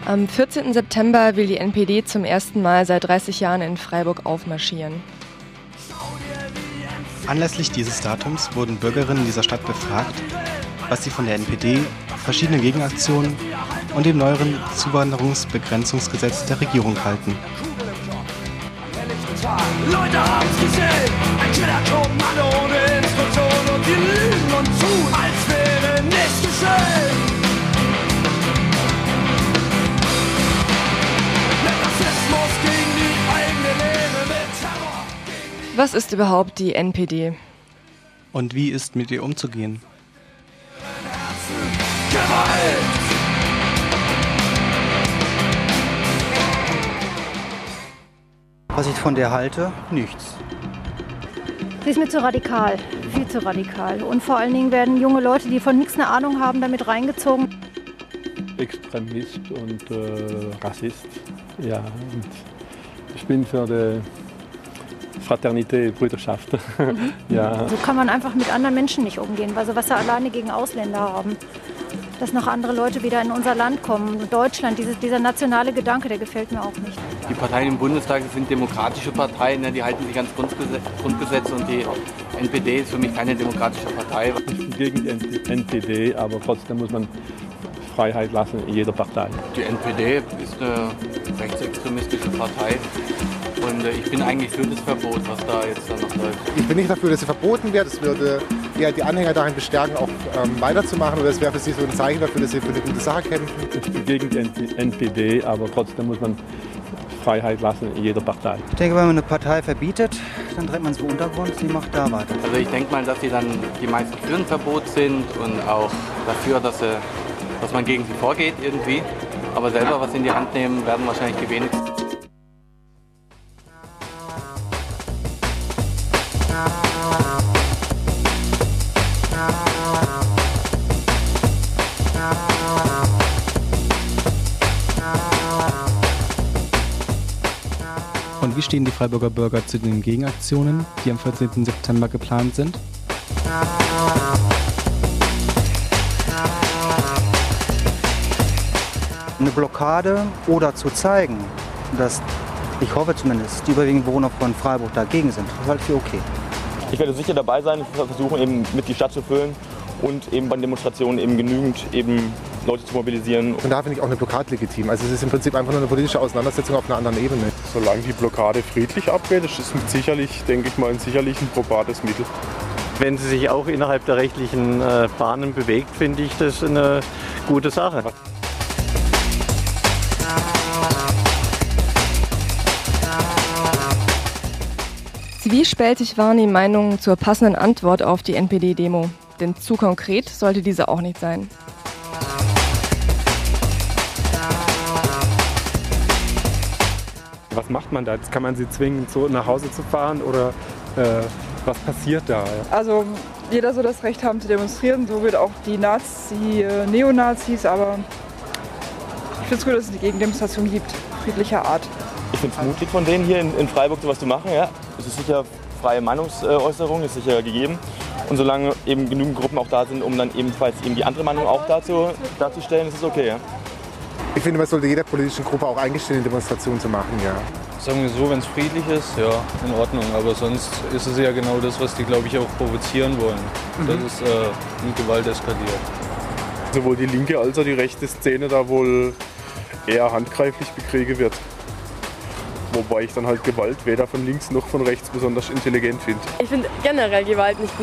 Am 14. September will die NPD zum ersten Mal seit 30 Jahren in Freiburg aufmarschieren. Anlässlich dieses Datums wurden Bürgerinnen dieser Stadt befragt, was sie von der NPD, verschiedenen Gegenaktionen und dem neueren Zuwanderungsbegrenzungsgesetz der Regierung halten. Leute haben's gesehen, ein Killerkommando ohne Instruktion und die lügen und tun, als wäre nichts geschehen. Mit Rassismus gegen die eigene Lehre, mit Terror. Was ist überhaupt die NPD? Und wie ist mit ihr umzugehen? Gewalt! Was ich von der halte? Nichts. Sie ist mir zu radikal, viel zu radikal. Und vor allen Dingen werden junge Leute, die von nichts eine Ahnung haben, damit reingezogen. Extremist und Rassist. Ja, und ich bin für die Fraternität, Brüderschaft. Ja. So kann man einfach mit anderen Menschen nicht umgehen, also was sie alleine gegen Ausländer haben. Dass noch andere Leute wieder in unser Land kommen. Deutschland, dieser nationale Gedanke, der gefällt mir auch nicht. Die Parteien im Bundestag sind demokratische Parteien, die halten sich ans Grundgesetz und die NPD ist für mich keine demokratische Partei. Ich bin gegen die NPD, aber trotzdem muss man Freiheit lassen in jeder Partei. Die NPD ist eine rechtsextremistische Partei und ich bin eigentlich für das Verbot, was da jetzt noch läuft. Ich bin nicht dafür, dass sie verboten wird. Es würde eher die Anhänger darin bestärken, auch weiterzumachen. Oder es wäre für sie so ein Zeichen dafür, dass sie für eine gute Sache kämpfen. Ich bin gegen die NPD, aber trotzdem muss man Freiheit lassen in jeder Partei. Ich denke, wenn man eine Partei verbietet, dann dreht man es im Untergrund, sie macht da weiter. Also ich denke mal, dass sie dann die meisten für ein Verbot sind und auch dafür, dass man gegen sie vorgeht irgendwie. Aber selber was in die Hand nehmen, werden wahrscheinlich die wenigsten. Und wie stehen die Freiburger Bürger zu den Gegenaktionen, die am 14. September geplant sind? Eine Blockade oder zu zeigen, dass, ich hoffe zumindest, die überwiegenden Bewohner von Freiburg dagegen sind, das halte ich für okay. Ich werde sicher dabei sein, versuchen eben mit die Stadt zu füllen und eben bei den Demonstrationen eben genügend eben Leute zu mobilisieren. Und da finde ich auch eine Blockade legitim. Also es ist im Prinzip einfach nur eine politische Auseinandersetzung auf einer anderen Ebene. Solange die Blockade friedlich abgeht, ist es sicherlich, denke ich mal, ein probates Mittel. Wenn sie sich auch innerhalb der rechtlichen Bahnen bewegt, finde ich das eine gute Sache. Zwiespältig waren die Meinungen zur passenden Antwort auf die NPD-Demo. Denn zu konkret sollte diese auch nicht sein. Was macht man da? Jetzt kann man sie zwingen, so nach Hause zu fahren oder was passiert da? Also jeder soll das Recht haben zu demonstrieren, so wird auch die Neonazis, aber ich finde es gut, dass es eine Gegendemonstration gibt, friedlicher Art. Ich finde es mutig von denen hier in Freiburg sowas zu machen. Ja. Es ist sicher freie Meinungsäußerung, ist sicher gegeben. Und solange eben genügend Gruppen auch da sind, um dann ebenfalls eben die andere Meinung auch darzustellen, ist es okay. Ja. Ich finde, man sollte jeder politischen Gruppe auch eingestehen, Demonstrationen zu machen, ja. Sagen wir so, wenn es friedlich ist, ja, in Ordnung. Aber sonst ist es ja genau das, was die, glaube ich, auch provozieren wollen. Das ist mit Gewalt eskaliert. Sowohl die linke als auch die rechte Szene da wohl eher handgreiflich bekriegen wird. Wobei ich dann halt Gewalt weder von links noch von rechts besonders intelligent finde. Ich finde generell Gewalt nicht gut.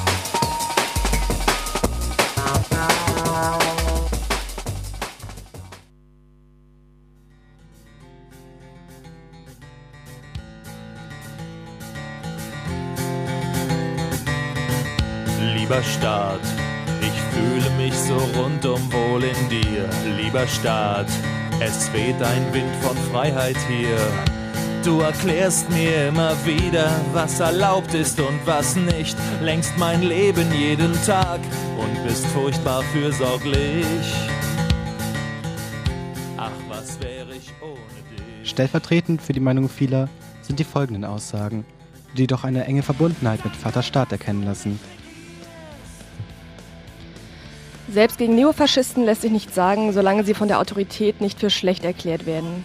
Lieber Staat, ich fühle mich so rundum wohl in dir. Lieber Staat, es weht ein Wind von Freiheit hier. Du erklärst mir immer wieder, was erlaubt ist und was nicht. Lenkst mein Leben jeden Tag und bist furchtbar fürsorglich. Ach, was wäre ich ohne dich? Stellvertretend für die Meinung vieler sind die folgenden Aussagen, die jedoch eine enge Verbundenheit mit Vaterstaat erkennen lassen. Selbst gegen Neofaschisten lässt sich nichts sagen, solange sie von der Autorität nicht für schlecht erklärt werden.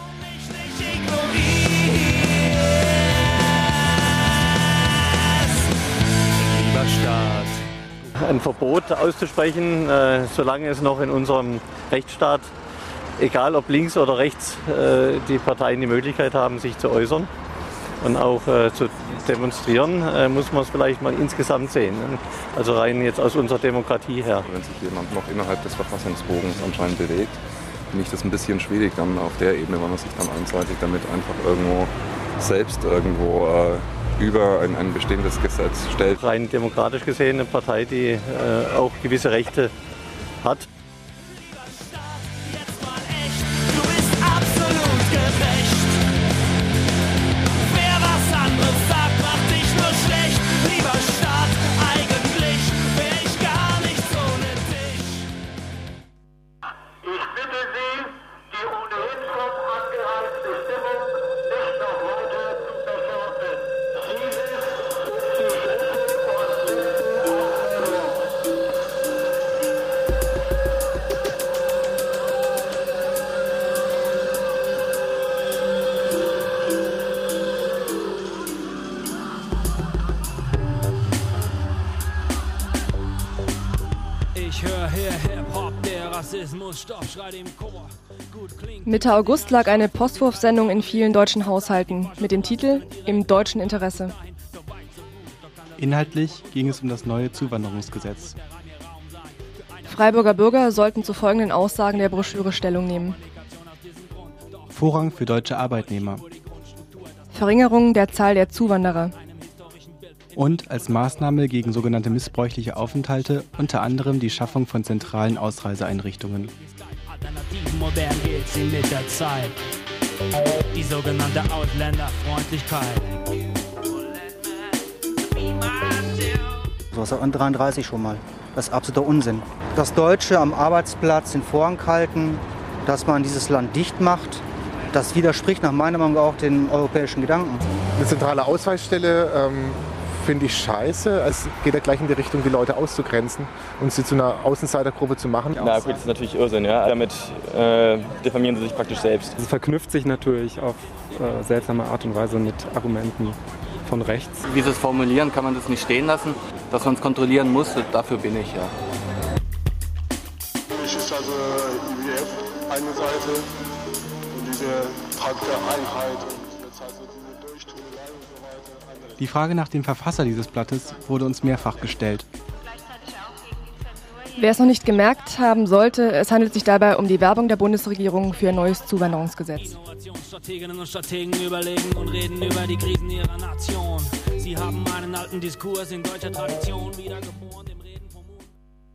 Lieber Staat. Ein Verbot auszusprechen, solange es noch in unserem Rechtsstaat, egal ob links oder rechts, die Parteien die Möglichkeit haben, sich zu äußern und auch zu demonstrieren, muss man es vielleicht mal insgesamt sehen. Also rein jetzt aus unserer Demokratie her. Wenn sich jemand noch innerhalb des Verfassungsbogens anscheinend bewegt, finde ich das ein bisschen schwierig dann auf der Ebene, weil man sich dann einseitig damit einfach irgendwo selbst über ein bestehendes Gesetz stellt. Rein demokratisch gesehen eine Partei, die auch gewisse Rechte hat. Mitte August lag eine Postwurfsendung in vielen deutschen Haushalten mit dem Titel »Im deutschen Interesse«. Inhaltlich ging es um das neue Zuwanderungsgesetz. Freiburger Bürger sollten zu folgenden Aussagen der Broschüre Stellung nehmen. Vorrang für deutsche Arbeitnehmer. Verringerung der Zahl der Zuwanderer. Und als Maßnahme gegen sogenannte missbräuchliche Aufenthalte unter anderem die Schaffung von zentralen Ausreiseeinrichtungen. Modern geht sie mit der Zeit. Die sogenannte Ausländerfreundlichkeit. So was an 33 schon mal. Das ist absoluter Unsinn. Das Deutsche am Arbeitsplatz den Vorrang halten, dass man dieses Land dicht macht, das widerspricht nach meiner Meinung auch den europäischen Gedanken. Eine zentrale Ausweisstelle finde ich scheiße. Es geht ja gleich in die Richtung, die Leute auszugrenzen und sie zu einer Außenseitergruppe zu machen. Na gut, das ist natürlich Irrsinn, ja. Damit diffamieren sie sich praktisch selbst. Es verknüpft sich natürlich auf seltsame Art und Weise mit Argumenten von rechts. Wie sie es formulieren, kann man das nicht stehen lassen. Dass man es kontrollieren muss, dafür bin ich, ja. Es ist also IWF eine Seite und diese Tag der Einheit und jetzt also diese Durchtunerei und so weiter. Die Frage nach dem Verfasser dieses Blattes wurde uns mehrfach gestellt. Wer es noch nicht gemerkt haben sollte, es handelt sich dabei um die Werbung der Bundesregierung für ein neues Zuwanderungsgesetz. Strateginnen und Strategen überlegen und reden über die Krisen ihrer Nation. Sie haben einen alten Diskurs in deutscher Tradition wiedergeboren. Im Reden vom Mut.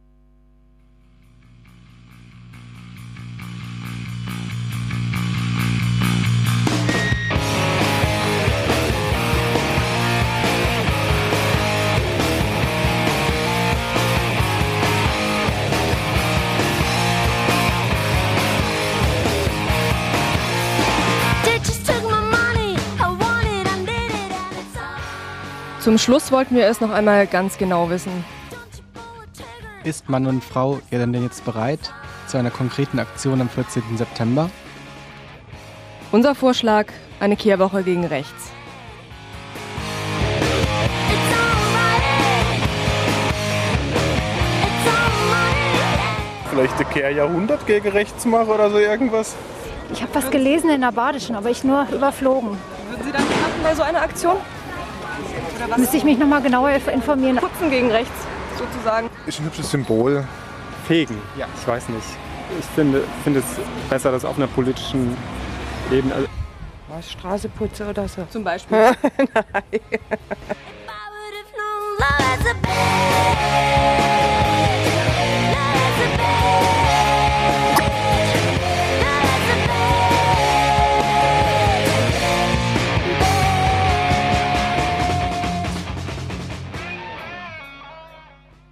Zum Schluss wollten wir es noch einmal ganz genau wissen. Ist Mann und Frau ja denn jetzt bereit zu einer konkreten Aktion am 14. September? Unser Vorschlag, eine Kehrwoche gegen rechts. Vielleicht eine Kehrjahrhundert gegen rechts machen oder so irgendwas? Ich habe was gelesen in der Badischen, aber ich nur überflogen. Würden Sie dann mitmachen bei so einer Aktion? Müsste ich mich noch mal genauer informieren. Putzen gegen rechts, sozusagen. Ist ein hübsches Symbol. Fegen? Ja. Ich weiß nicht. Ich finde es besser, das auf einer politischen Ebene. Straße putze oder so. Zum Beispiel. Nein.